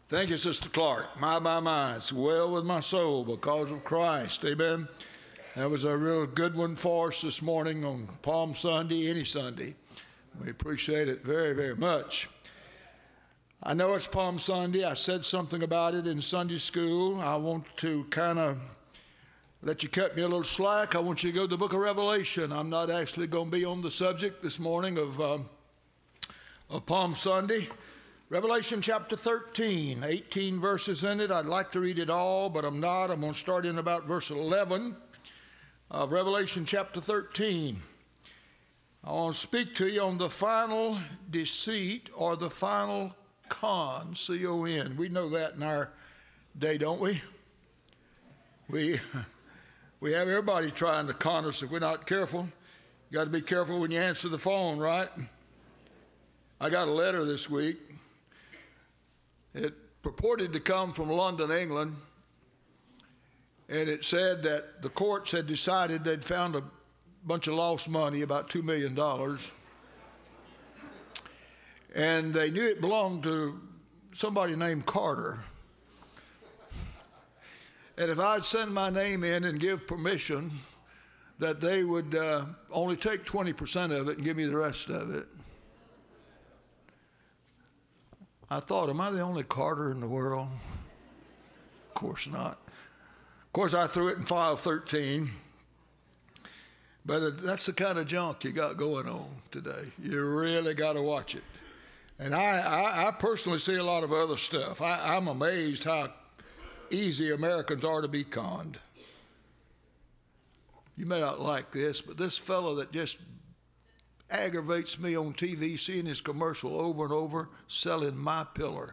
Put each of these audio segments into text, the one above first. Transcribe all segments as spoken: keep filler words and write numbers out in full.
Thank you, Sister Clark. My, my, my, it's well with my soul because of Christ. Amen. That was a real good one for us this morning on Palm Sunday, any Sunday. We appreciate it very, very much. I know it's Palm Sunday. I said something about it in Sunday school. I want to kind of let you cut me a little slack. I want you to go to the book of Revelation. I'm not actually going to be on the subject this morning of, uh, of Palm Sunday. Revelation chapter thirteen, eighteen verses in it. I'd like to read it all, but I'm not. I'm going to start in about verse eleven of Revelation chapter thirteen. I want to speak to you on the final deceit or the final con, C O N. We know that in our day, don't we? We, we have everybody trying to con us if we're not careful. You got to be careful when you answer the phone, right? I got a letter this week. It purported to come from London, England, and it said that the courts had decided they'd found a bunch of lost money, about two million dollars, and they knew it belonged to somebody named Carter. And if I'd send my name in and give permission, that they would uh, only take twenty percent of it and give me the rest of it. I thought, am I the only Carter in the world? Of course not. Of course, I threw it in file thirteen. But that's the kind of junk you got going on today. You really got to watch it. And I, I, I personally see a lot of other stuff. I, I'm amazed how easy Americans are to be conned. You may not like this, but this fellow that just aggravates me on T V, seeing his commercial over and over, selling my pillar.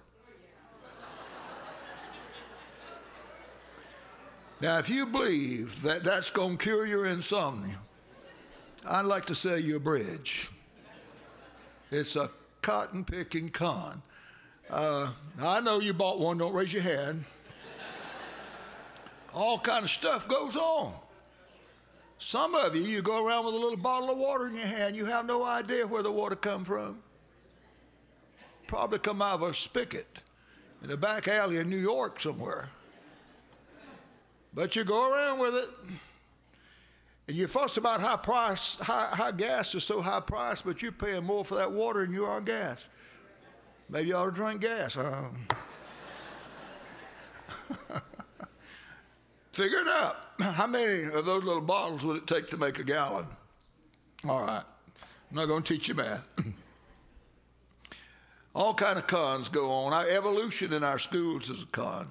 Now, if you believe that that's going to cure your insomnia, I'd like to sell you a bridge. It's a cotton-picking con. Uh, I know you bought one. Don't raise your hand. All kind of stuff goes on. Some of you, you go around with a little bottle of water in your hand. You have no idea where the water come from. Probably come out of a spigot in a back alley in New York somewhere. But you go around with it, and you fuss about high price, high, high gas is so high price, but you're paying more for that water than you are gas. Maybe you ought to drink gas. Um, Figure it out. How many of those little bottles would it take to make a gallon? All right. I'm not going to teach you math. All kind of cons go on. Our evolution in our schools is a con.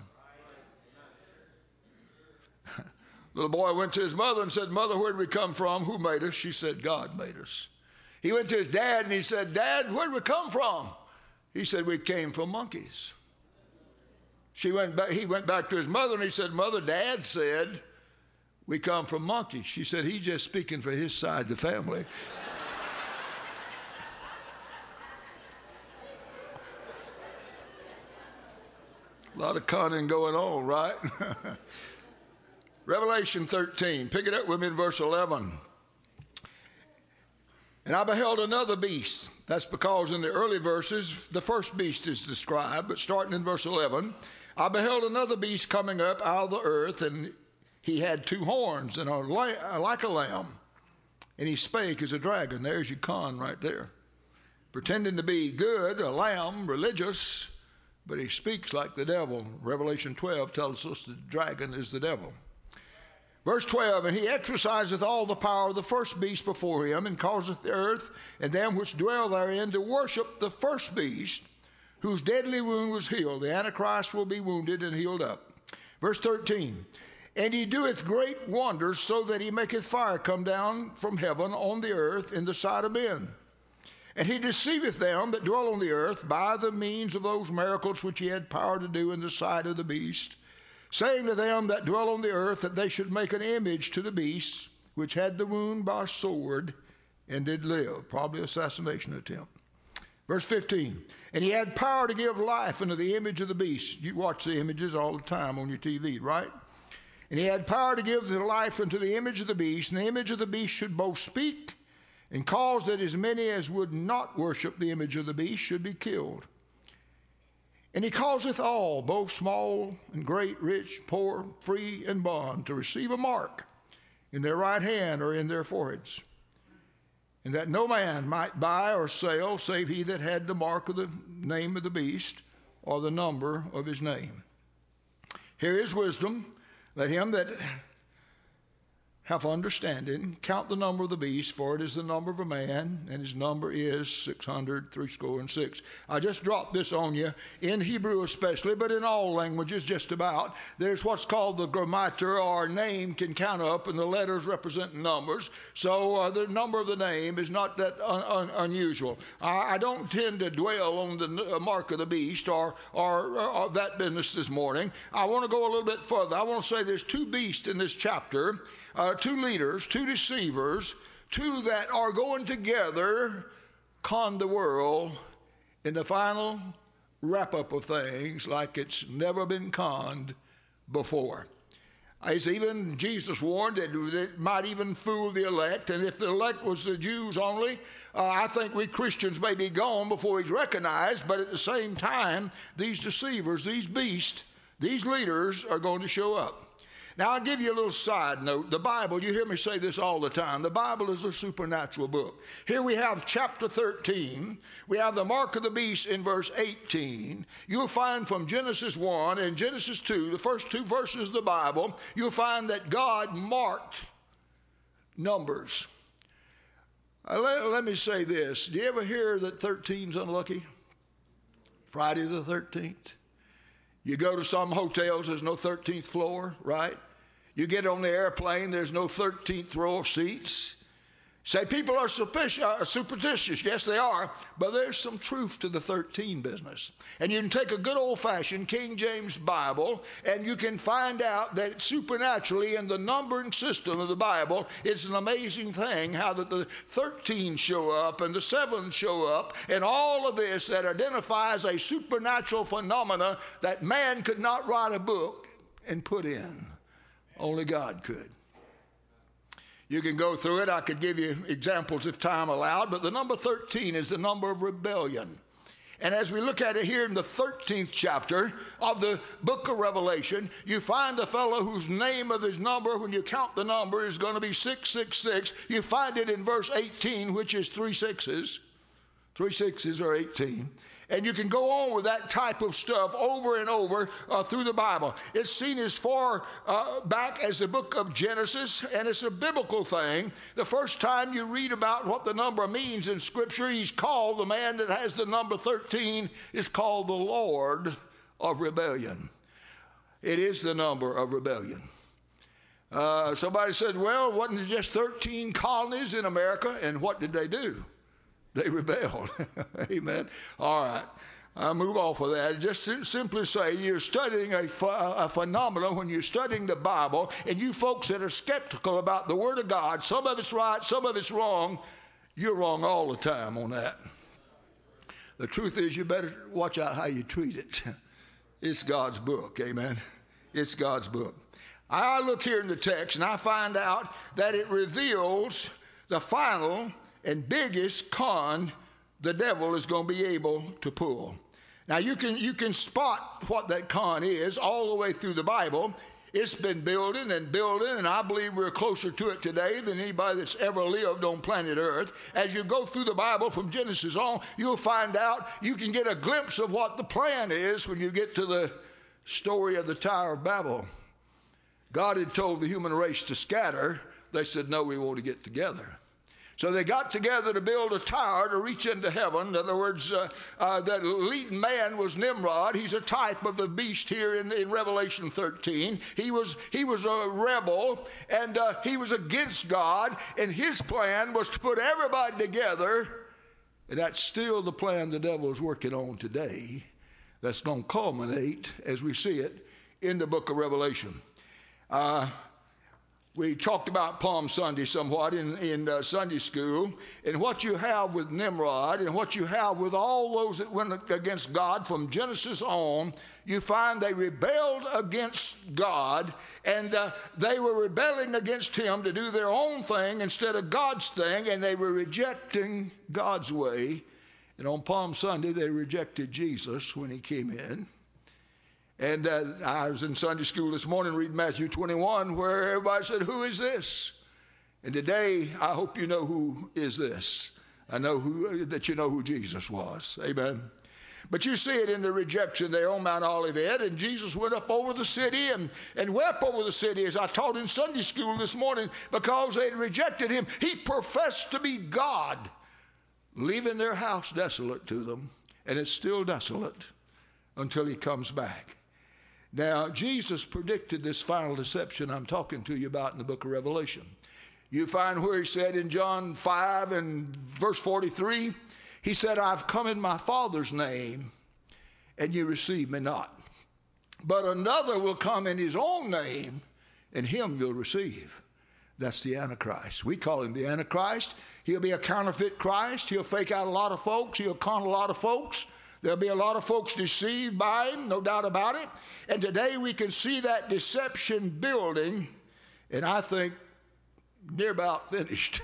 Little boy went to his mother and said, "Mother, where did we come from? Who made us?" She said, "God made us." He went to his dad and he said, "Dad, where did we come from?" He said, "We came from monkeys." She went back, he went back to his mother and he said, "Mother, Dad said we come from monkeys." She said, "He's just speaking for his side of the family." A lot of conning going on, right? Revelation thirteen, pick it up with me in verse eleven. "And I beheld another beast." That's because in the early verses, the first beast is described, but starting in verse eleven, "I beheld another beast coming up out of the earth, and he had two horns, and a la- like a lamb, and he spake as a dragon." There's your con right there. Pretending to be good, a lamb, religious, but he speaks like the devil. Revelation twelve tells us the dragon is the devil. Verse twelve, "And he exerciseth all the power of the first beast before him, and causeth the earth and them which dwell therein to worship the first beast, whose deadly wound was healed." The Antichrist will be wounded and healed up. Verse thirteen, "And he doeth great wonders, so that he maketh fire come down from heaven on the earth in the sight of men. And he deceiveth them that dwell on the earth by the means of those miracles which he had power to do in the sight of the beast, saying to them that dwell on the earth that they should make an image to the beast, which had the wound by sword and did live." Probably assassination attempt. Verse fifteen, "And he had power to give life unto the image of the beast." You watch the images all the time on your T V, right? "And he had power to give the life unto the image of the beast, and the image of the beast should both speak and cause that as many as would not worship the image of the beast should be killed. And he causeth all, both small and great, rich, poor, free, and bond, to receive a mark in their right hand or in their foreheads, and that no man might buy or sell save he that had the mark of the name of the beast or the number of his name. Here is wisdom. Let him that hath understanding count the number of the beast, for it is the number of a man, and his number is six hundred threescore and six. I just dropped this on you, in Hebrew especially, but in all languages just about. There's what's called the grammatar, or name can count up, and the letters represent numbers. So uh, the number of the name is not that un- un- unusual. I, I don't tend to dwell on the mark of the beast or, or, or that business this morning. I want to go a little bit further. I want to say there's two beasts in this chapter. Uh, two leaders, two deceivers, two that are going together, con the world in the final wrap-up of things like it's never been conned before. As even Jesus warned that it might even fool the elect, and if the elect was the Jews only, uh, I think we Christians may be gone before he's recognized, but at the same time, these deceivers, these beasts, these leaders are going to show up. Now, I'll give you a little side note. The Bible, you hear me say this all the time, the Bible is a supernatural book. Here we have chapter thirteen. We have the mark of the beast in verse eighteen. You'll find from Genesis one and Genesis two, the first two verses of the Bible, you'll find that God marked numbers. Uh, let, let me say this. Do you ever hear that thirteen's unlucky? Friday the thirteenth? You go to some hotels, there's no thirteenth floor, right? You get on the airplane, there's no thirteenth row of seats. Say people are superstitious. Yes, they are, but there's some truth to the thirteen business. And you can take a good old-fashioned King James Bible, and you can find out that supernaturally in the numbering system of the Bible, it's an amazing thing how that the thirteen show up and the seven show up, and all of this that identifies a supernatural phenomena that man could not write a book and put in. Only God could. You can go through it. I could give you examples if time allowed, but the number thirteen is the number of rebellion. And as we look at it here in the thirteenth chapter of the book of Revelation, you find a fellow whose name of his number, when you count the number, is going to be six six six. You find it in verse eighteen, which is three sixes. Three sixes are eighteen. And you can go on with that type of stuff over and over uh, through the Bible. It's seen as far uh, back as the book of Genesis, and it's a biblical thing. The first time you read about what the number means in Scripture, he's called, the man that has the number thirteen is called the Lord of rebellion. It is the number of rebellion. Uh, somebody said, well, wasn't it just thirteen colonies in America? And what did they do? They rebelled. Amen. All right. I'll move off of that. Just simply say you're studying a, a phenomenon when you're studying the Bible, and you folks that are skeptical about the Word of God, some of it's right, some of it's wrong, you're wrong all the time on that. The truth is you better watch out how you treat it. It's God's book. Amen. It's God's book. I look here in the text, and I find out that it reveals the final and biggest con the devil is going to be able to pull. Now, you can you can spot what that con is all the way through the Bible. It's been building and building, and I believe we're closer to it today than anybody that's ever lived on planet Earth. As you go through the Bible from Genesis on, you'll find out, you can get a glimpse of what the plan is when you get to the story of the Tower of Babel. God had told the human race to scatter. They said, no, we want to get together. So they got together to build a tower to reach into heaven. In other words, uh, uh, that leading man was Nimrod. He's a type of the beast here in, in Revelation thirteen. He was, he was a rebel, and uh, he was against God, and his plan was to put everybody together, and that's still the plan the devil is working on today. That's going to culminate, as we see it, in the book of Revelation. Uh, We talked about Palm Sunday somewhat in, in uh, Sunday school, and what you have with Nimrod and what you have with all those that went against God from Genesis on, you find they rebelled against God, and uh, they were rebelling against him to do their own thing instead of God's thing, and they were rejecting God's way, And on Palm Sunday, they rejected Jesus when he came in. And uh, I was in Sunday school this morning reading Matthew twenty-one, where everybody said, who is this? And today, I hope you know who is this. I know who, that you know who Jesus was. Amen. But you see it in the rejection there on Mount Olivet, and Jesus went up over the city and, and wept over the city, as I taught in Sunday school this morning, because they had rejected him. He professed to be God, leaving their house desolate to them, and it's still desolate until he comes back. Now, Jesus predicted this final deception I'm talking to you about in the book of Revelation. You find where he said in John five and verse forty-three, he said, I've come in my Father's name, and you receive me not. But another will come in his own name, and him you'll receive. That's the Antichrist. We call him the Antichrist. He'll be a counterfeit Christ. He'll fake out a lot of folks. He'll con a lot of folks. There'll be a lot of folks deceived by him, no doubt about it. And today we can see that deception building, and I think near about finished.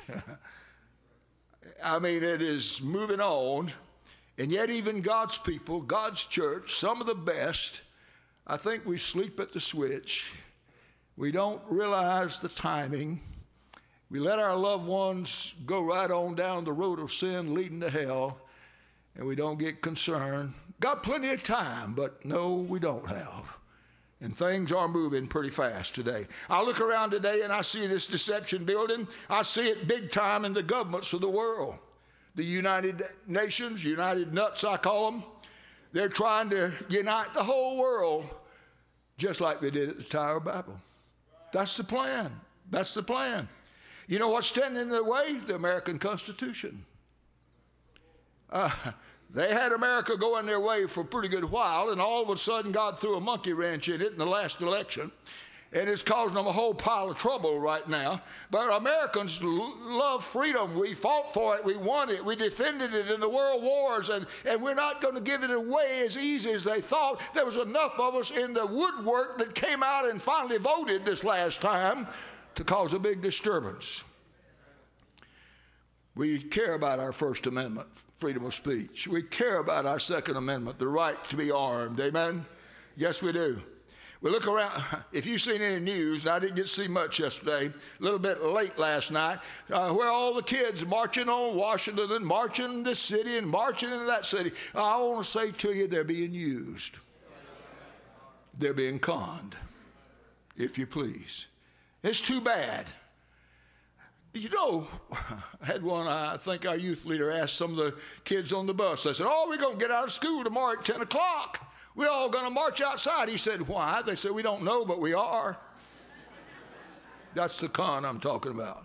I mean, it is moving on, and yet even God's people, God's church, some of the best, I think we sleep at the switch. We don't realize the timing. We let our loved ones go right on down the road of sin leading to hell, and we don't get concerned. Got plenty of time, but no, we don't have. And things are moving pretty fast today. I look around today and I see this deception building. I see it big time in the governments of the world. The United Nations, United Nuts I call them, they're trying to unite the whole world just like they did at the Tower of Babel. That's the plan. That's the plan. You know what's standing in their way? The American Constitution. Uh, They had America going their way for a pretty good while, and all of a sudden God threw a monkey wrench in it in the last election, and it's causing them a whole pile of trouble right now. But Americans l- love freedom. We fought for it. We won it. We defended it in the world wars, and, and we're not going to give it away as easy as they thought. There was enough of us in the woodwork that came out and finally voted this last time to cause a big disturbance. We care about our First Amendment, freedom of speech. We care about our Second Amendment, the right to be armed. Amen? Yes, we do. We look around. If you've seen any news, and I didn't get to see much yesterday, a little bit late last night, uh, where all the kids marching on Washington and marching in this city and marching into that city. I want to say to you, they're being used. They're being conned, if you please. It's too bad. You know, I had one, I think our youth leader asked some of the kids on the bus. They said, oh, we're going to get out of school tomorrow at ten o'clock. We're all going to march outside. He said, why? They said, we don't know, but we are. That's the con I'm talking about.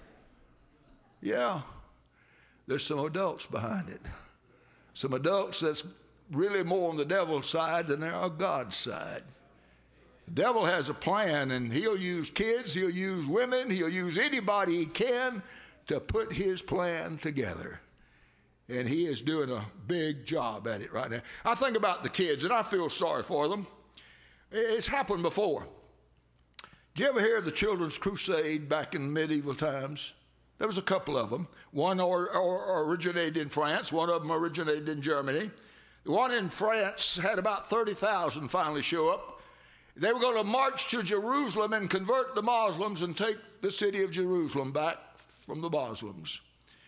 Yeah, there's some adults behind it. Some adults that's really more on the devil's side than they are God's side. The devil has a plan, and he'll use kids, he'll use women, he'll use anybody he can to put his plan together. And he is doing a big job at it right now. I think about the kids, and I feel sorry for them. It's happened before. Did you ever hear of the Children's Crusade back in medieval times? There was a couple of them. One or, or originated in France. One of them originated in Germany. The one in France had about thirty thousand finally show up. They were going to march to Jerusalem and convert the Muslims and take the city of Jerusalem back from the Muslims.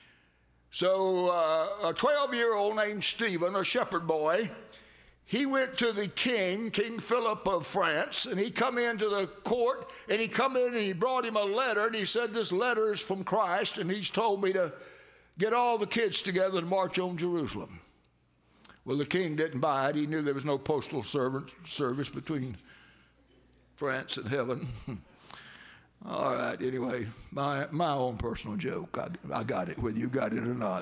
So uh, a twelve-year-old named Stephen, a shepherd boy, he went to the king, King Philip of France, and he come into the court, and he come in and he brought him a letter, and he said, this letter is from Christ, and he's told me to get all the kids together and march on Jerusalem. Well, the king didn't buy it. He knew there was no postal servant service between France and heaven. All right, anyway, my my own personal joke. I, I got it, whether you got it or not.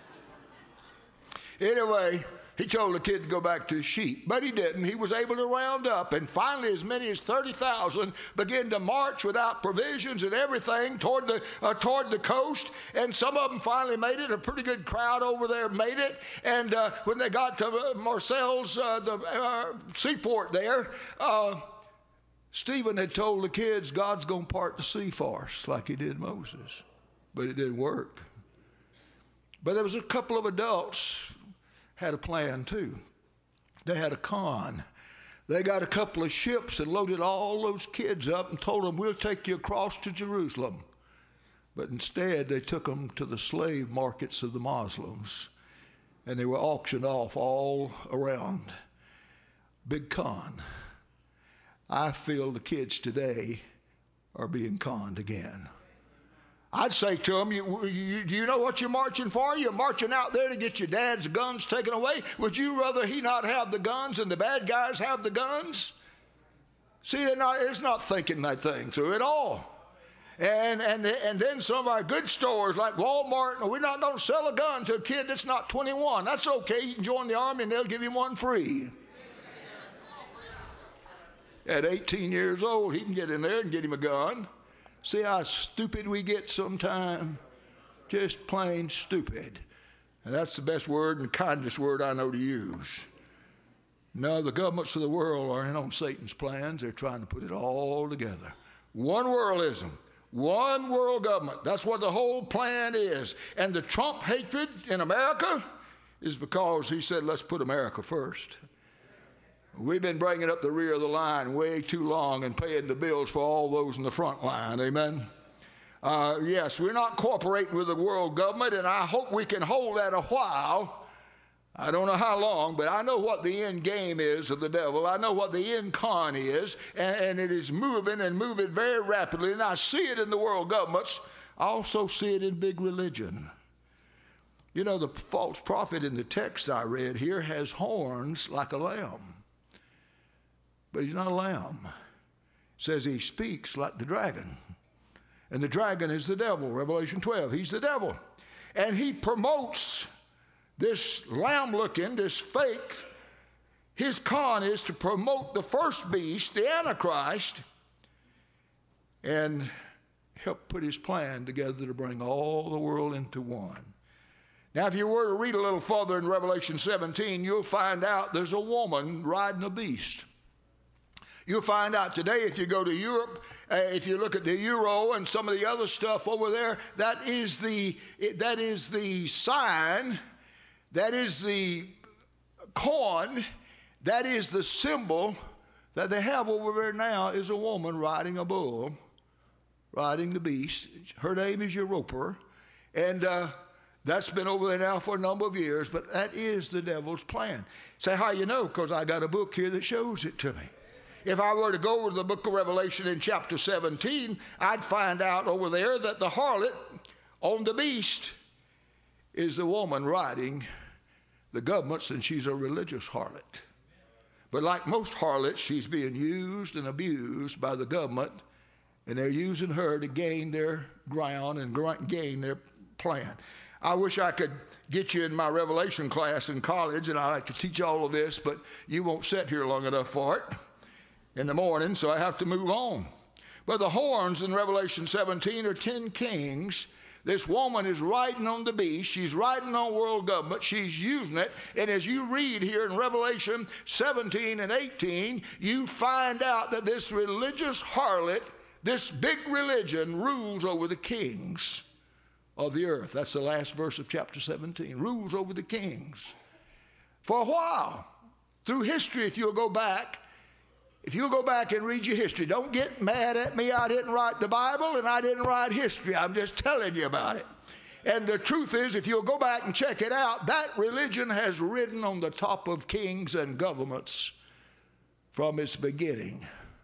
Anyway, he told the kid to go back to his sheep, but he didn't. He was able to round up, and finally as many as thirty thousand began to march without provisions and everything toward the, uh, toward the coast, and some of them finally made it. A pretty good crowd over there made it, and uh, when they got to uh, Marseilles, uh, the uh, seaport there, uh, Stephen had told the kids, God's going to part the sea for us like he did Moses. But it didn't work. But there was a couple of adults, had a plan too. They had a con. They got a couple of ships and loaded all those kids up and told them, we'll take you across to Jerusalem. But instead, they took them to the slave markets of the Muslims, and they were auctioned off all around. Big con. I feel the kids today are being conned again. I'd say to them, you, you, do you know what you're marching for? You're marching out there to get your dad's guns taken away. Would you rather he not have the guns and the bad guys have the guns? See, they're not, it's not thinking that thing through at all. And, and, and then some of our good stores like Walmart, we're not going to sell a gun to a kid that's not twenty-one. That's okay. You can join the Army and they'll give him one free. At eighteen years old, he can get in there and get him a gun. See how stupid we get sometimes? Just plain stupid. And that's the best word and kindest word I know to use. No, the governments of the world are in on Satan's plans. They're trying to put it all together. One worldism, one world government. That's what the whole plan is. And the Trump hatred in America is because he said, let's put America first. We've been bringing up the rear of the line way too long and paying the bills for all those in the front line. Amen? Uh, yes, we're not cooperating with the world government, and I hope we can hold that a while. I don't know how long, but I know what the end game is of the devil. I know what the end con is, and, and it is moving and moving very rapidly, and I see it in the world governments. I also see it in big religion. You know, the false prophet in the text I read here has horns like a lamb. But he's not a lamb. It says he speaks like the dragon. And the dragon is the devil, Revelation twelve. He's the devil. And he promotes this lamb-looking, this fake. His con is to promote the first beast, the Antichrist, and help put his plan together to bring all the world into one. Now, if you were to read a little further in Revelation seventeen, you'll find out there's a woman riding a beast. You'll find out today if you go to Europe, uh, if you look at the euro and some of the other stuff over there, that is the, that is the sign, that is the coin, that is the symbol that they have over there now is a woman riding a bull, riding the beast. Her name is Europa, and uh, that's been over there now for a number of years, but that is the devil's plan. Say, how you know? Because I got a book here that shows it to me. If I were to go over to the book of Revelation in chapter seventeen, I'd find out over there that the harlot on the beast is the woman riding the governments, and she's a religious harlot. But like most harlots, she's being used and abused by the government, and they're using her to gain their ground and gain their plan. I wish I could get you in my Revelation class in college, and I like to teach all of this, but you won't sit here long enough for it in the morning, so I have to move on. But the horns in Revelation seventeen are ten kings. This woman is riding on the beast. She's riding on world government. She's using it. And as you read here in Revelation seventeen and eighteen, you find out that this religious harlot, this big religion, rules over the kings of the earth. That's the last verse of chapter seventeen. Rules over the kings. For a while, through history, if you'll go back, If you'll go back and read your history, don't get mad at me. I didn't write the Bible and I didn't write history. I'm just telling you about it. And the truth is, if you'll go back and check it out, that religion has ridden on the top of kings and governments from its beginning.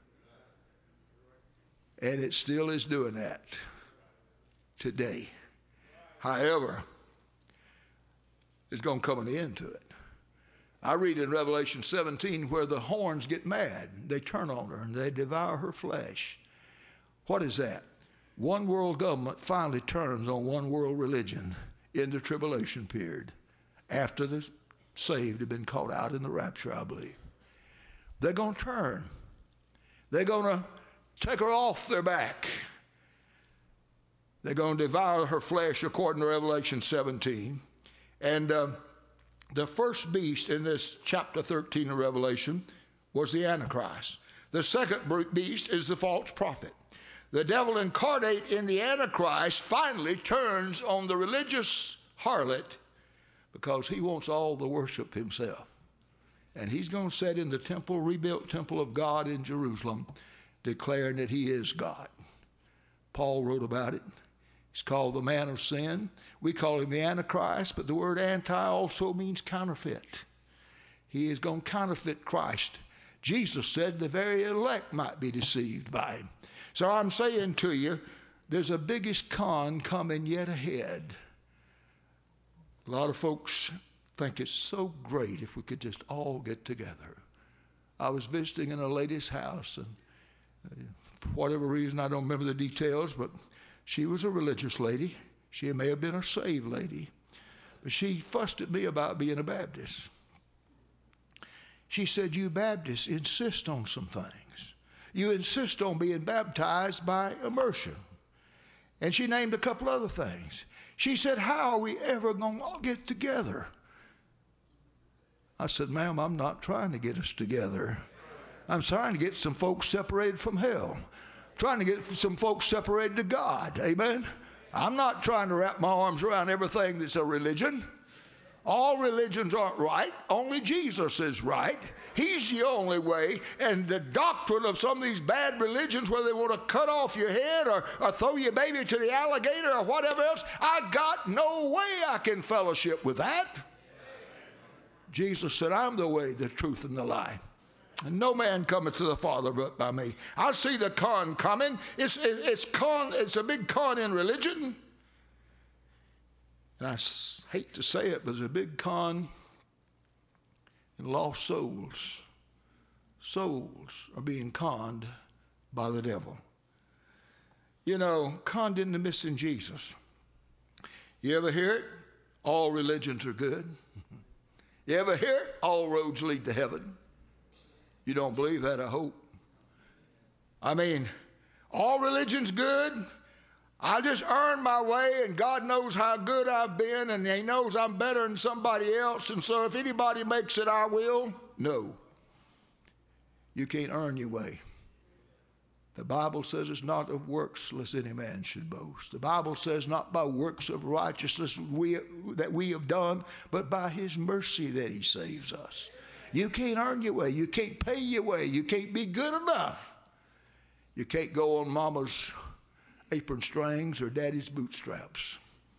And it still is doing that today. However, there's going to come an end to it. I read in Revelation seventeen where the horns get mad. They turn on her and they devour her flesh. What is that? One world government finally turns on one world religion in the tribulation period after the saved have been caught out in the rapture, I believe. They're going to turn. They're going to take her off their back. They're going to devour her flesh according to Revelation seventeen. And uh, the first beast in this chapter thirteen of Revelation was the Antichrist. The second beast is the false prophet. The devil incarnate in the Antichrist finally turns on the religious harlot because he wants all the worship himself. And he's going to sit in the temple, rebuilt temple of God in Jerusalem, declaring that he is God. Paul wrote about it. He's called the man of sin. We call him the Antichrist, but the word anti also means counterfeit. He is going to counterfeit Christ. Jesus said the very elect might be deceived by him. So I'm saying to you, there's a biggest con coming yet ahead. A lot of folks think it's so great if we could just all get together. I was visiting in a lady's house, and uh, for whatever reason, I don't remember the details, but she was a religious lady. She may have been a saved lady, but she fussed at me about being a Baptist. She said, you Baptists insist on some things. You insist on being baptized by immersion. And she named a couple other things. She said, how are we ever going to all get together? I said, ma'am, I'm not trying to get us together. I'm trying to get some folks separated from hell. Trying to get some folks separated to God. Amen? I'm not trying to wrap my arms around everything that's a religion. All religions aren't right. Only Jesus is right. He's the only way. And the doctrine of some of these bad religions where they want to cut off your head or, or throw your baby to the alligator or whatever else, I got no way I can fellowship with that. Jesus said, I'm the way, the truth, and the life. And no man cometh to the Father but by me. I see the con coming. It's, it, it's, con, it's a big con in religion. And I hate to say it, but there's a big con in lost souls. Souls are being conned by the devil. You know, conned into missing Jesus. You ever hear it? All religions are good. You ever hear it? All roads lead to heaven. You don't believe that, I hope. I mean, all religion's good. I just earned my way, and God knows how good I've been, and he knows I'm better than somebody else, and so if anybody makes it, I will. No. You can't earn your way. The Bible says it's not of works lest any man should boast. The Bible says not by works of righteousness we, that we have done, but by his mercy that he saves us. You can't earn your way. You can't pay your way. You can't be good enough. You can't go on mama's apron strings or daddy's bootstraps.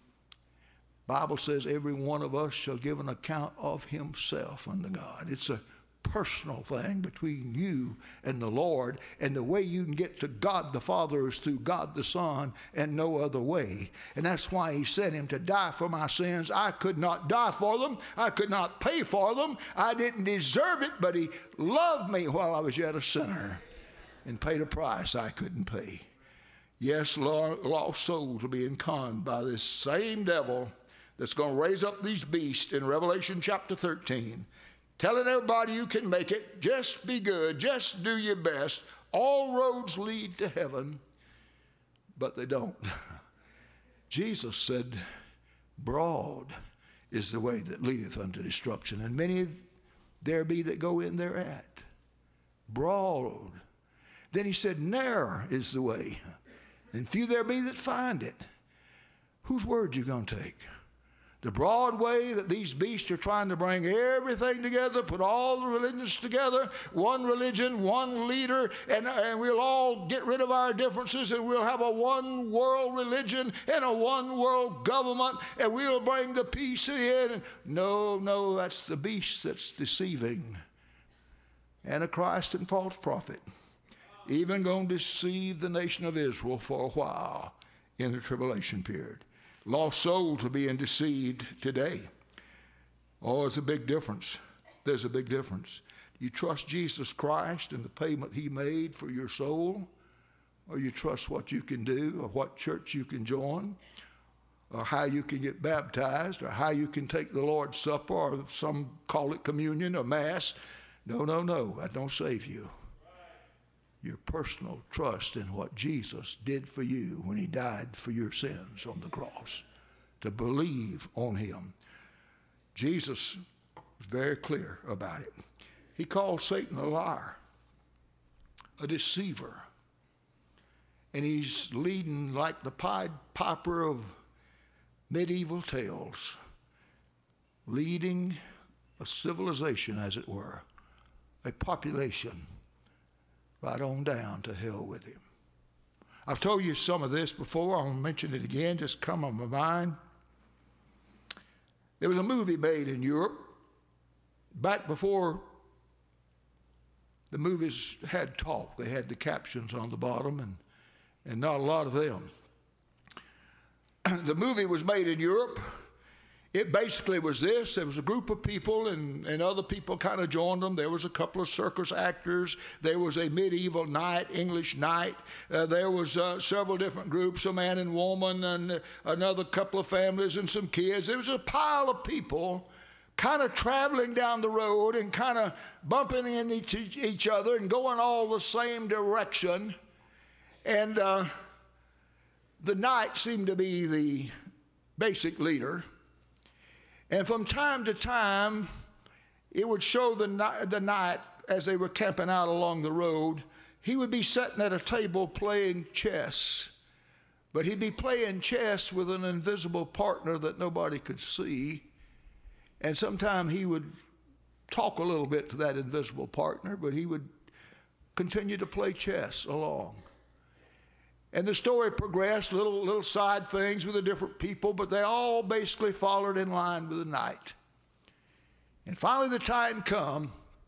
Bible says every one of us shall give an account of himself unto God. It's a personal thing between you and the Lord, and the way you can get to God the Father is through God the Son and no other way. And that's why he sent him to die for my sins. I could not die for them. I could not pay for them. I didn't deserve it, but he loved me while I was yet a sinner and paid a price I couldn't pay. Yes, lost souls are being conned by this same devil that's going to raise up these beasts in Revelation chapter thirteen, telling everybody you can make it, just be good, just do your best. All roads lead to heaven, but they don't. Jesus said, broad is the way that leadeth unto destruction, and many there be that go in thereat. Broad. Then he said, narrow is the way, and few there be that find it. Whose word you going to take? The broad way that these beasts are trying to bring everything together, put all the religions together, one religion, one leader, and, and we'll all get rid of our differences, and we'll have a one world religion and a one world government, and we'll bring the peace in. No, no, that's the beast that's deceiving. Antichrist and false prophet. Even going to deceive the nation of Israel for a while in the tribulation period. Lost souls are being deceived today. Oh, there's a big difference. There's a big difference. You trust Jesus Christ and the payment he made for your soul, or you trust what you can do, or what church you can join, or how you can get baptized, or how you can take the Lord's Supper, or some call it communion or Mass. No, no, no, that don't save you. Your personal trust in what Jesus did for you when he died for your sins on the cross, to believe on him. Jesus was very clear about it. He called Satan a liar, a deceiver, and he's leading like the Pied Piper of medieval tales. leading a civilization, as it were, a population, right on down to hell with him. I've told you some of this before. I'll mention it again, just come on my mind. There was a movie made in Europe back before the movies had talk. They had the captions on the bottom, and, and not a lot of them. The movie was made in Europe. It basically was this. There was a group of people, and, and other people kind of joined them. There was a couple of circus actors. There was a medieval knight, English knight. Uh, there was uh, several different groups, a man and woman, and another couple of families and some kids. There was a pile of people kind of traveling down the road and kind of bumping into each, each other and going all the same direction. And uh, the knight seemed to be the basic leader. And from time to time, it would show the, the knight as they were camping out along the road, he would be sitting at a table playing chess. But he'd be playing chess with an invisible partner that nobody could see. And sometime he would talk a little bit to that invisible partner, but he would continue to play chess along. And the story progressed, little little side things with the different people, but they all basically followed in line with the knight. And finally the time come,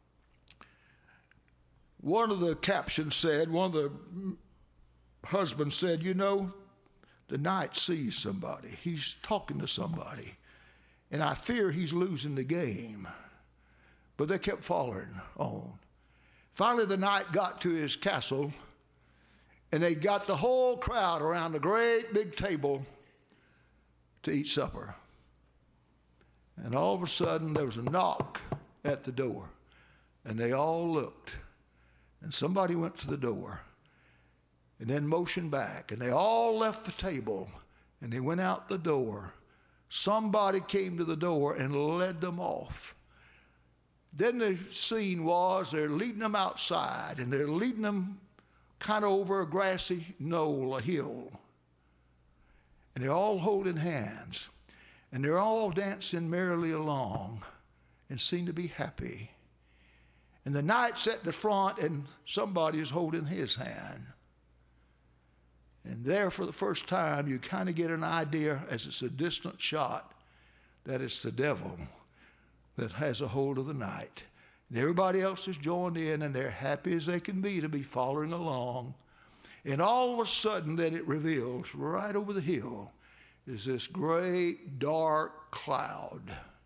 one of the captions said, one of the husbands said, you know, the knight sees somebody. He's talking to somebody. And I fear he's losing the game. But they kept following on. Finally the knight got to his castle, and they got the whole crowd around a great big table to eat supper. And all of a sudden, there was a knock at the door. And they all looked. And somebody went to the door and then motioned back. And they all left the table and they went out the door. Somebody came to the door and led them off. Then the scene was they're leading them outside, and they're leading them kind of over a grassy knoll, a hill. And they're all holding hands. And they're all dancing merrily along and seem to be happy. And the knight's at the front, and somebody is holding his hand. And there, for the first time, you kind of get an idea, as it's a distant shot, that it's the devil that has a hold of the knight. And everybody else is joined in, and they're happy as they can be to be following along. And all of a sudden, then it reveals right over the hill is this great dark cloud.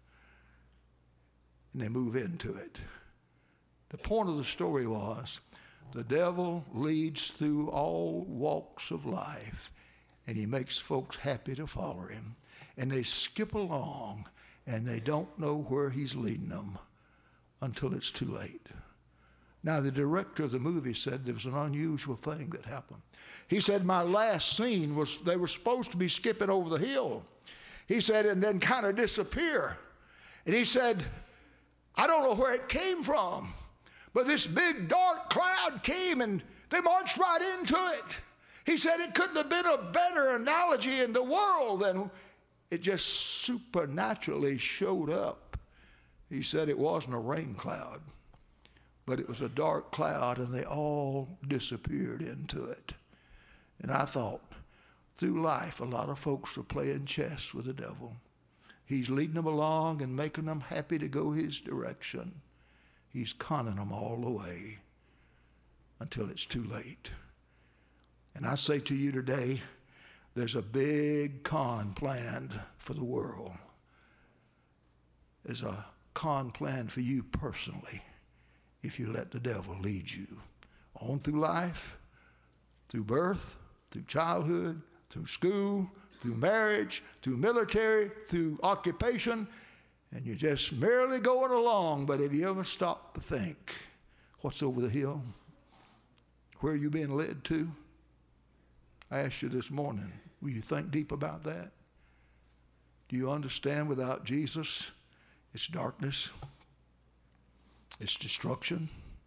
And they move into it. The point of the story was the devil leads through all walks of life, and he makes folks happy to follow him. And they skip along, and they don't know where he's leading them until it's too late. Now, the director of the movie said there was an unusual thing that happened. He said, my last scene was they were supposed to be skipping over the hill. He said, and then kind of disappear. And he said, I don't know where it came from, but this big dark cloud came and they marched right into it. He said it couldn't have been a better analogy in the world than it just supernaturally showed up. He said it wasn't a rain cloud, but it was a dark cloud, and they all disappeared into it. And I thought, through life, a lot of folks are playing chess with the devil. He's leading them along and making them happy to go his direction. He's conning them all the way until it's too late. And I say to you today, there's a big con planned for the world. There's a con planned for you personally if you let the devil lead you on through life, through birth, through childhood, through school, through marriage, through military, through occupation, and you're just merely going along. But have you ever stopped to think, what's over the hill? Where are you being led to? I asked you this morning, will you think deep about that? Do you understand without Jesus, it's darkness, it's destruction?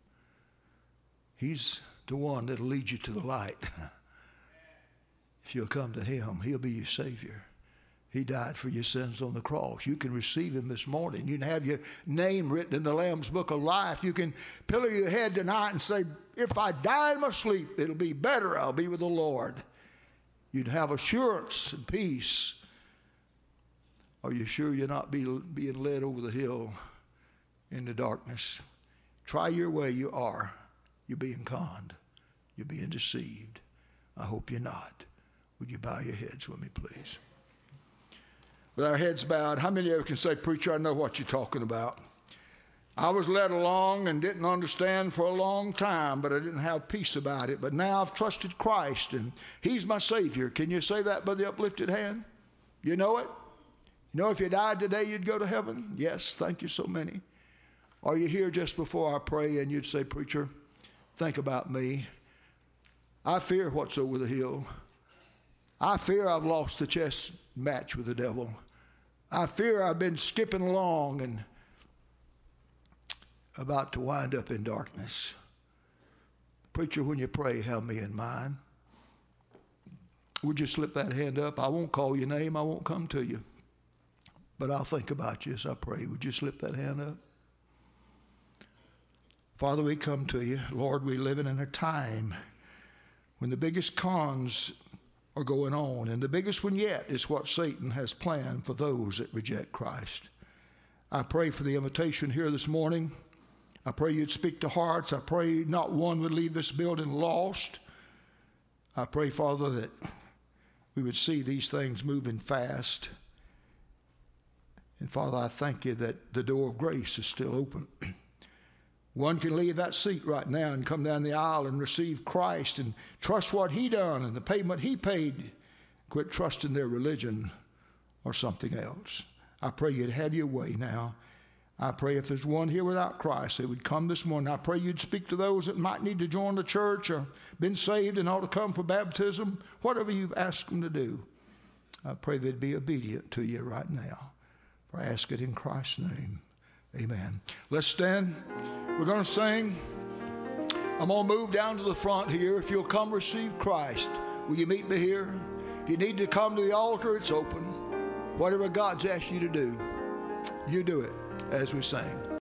He's the one that'll lead you to the light. If you'll come to him, he'll be your Savior. He died for your sins on the cross. You can receive him this morning. You can have your name written in the Lamb's Book of Life. You can pillow your head tonight and say, if I die in my sleep, it'll be better. I'll be with the Lord. You'd have assurance and peace. Are you sure you're not be, being led over the hill into darkness? Try your way, you are. You're being conned. You're being deceived. I hope you're not. Would you bow your heads with me, please? With our heads bowed, how many of you can say, preacher, I know what you're talking about? I was led along and didn't understand for a long time, but I didn't have peace about it. But now I've trusted Christ, and he's my Savior. Can you say that by the uplifted hand? You know it? You know if you died today, you'd go to heaven? Yes, thank you so many. Are you here just before I pray and you'd say, preacher, think about me. I fear what's over the hill. I fear I've lost the chess match with the devil. I fear I've been skipping along and about to wind up in darkness. Preacher, when you pray, have me in mind. Would you slip that hand up? I won't call your name. I won't come to you. But I'll think about you as I pray. Would you slip that hand up? Father, we come to you. Lord, we live in a time when the biggest cons are going on, and the biggest one yet is what Satan has planned for those that reject Christ. I pray for the invitation here this morning. I pray you'd speak to hearts. I pray not one would leave this building lost. I pray, Father, that we would see these things moving fast. And Father, I thank you that the door of grace is still open. One can leave that seat right now and come down the aisle and receive Christ and trust what he done and the payment he paid. Quit trusting their religion or something else. I pray you'd have your way now. I pray if there's one here without Christ, they would come this morning. I pray you'd speak to those that might need to join the church or been saved and ought to come for baptism, whatever you've asked them to do. I pray they'd be obedient to you right now. For I ask it in Christ's name. Amen. Let's stand. We're going to sing. I'm going to move down to the front here. If you'll come receive Christ, will you meet me here? If you need to come to the altar, it's open. Whatever God's asked you to do, you do it as we sing.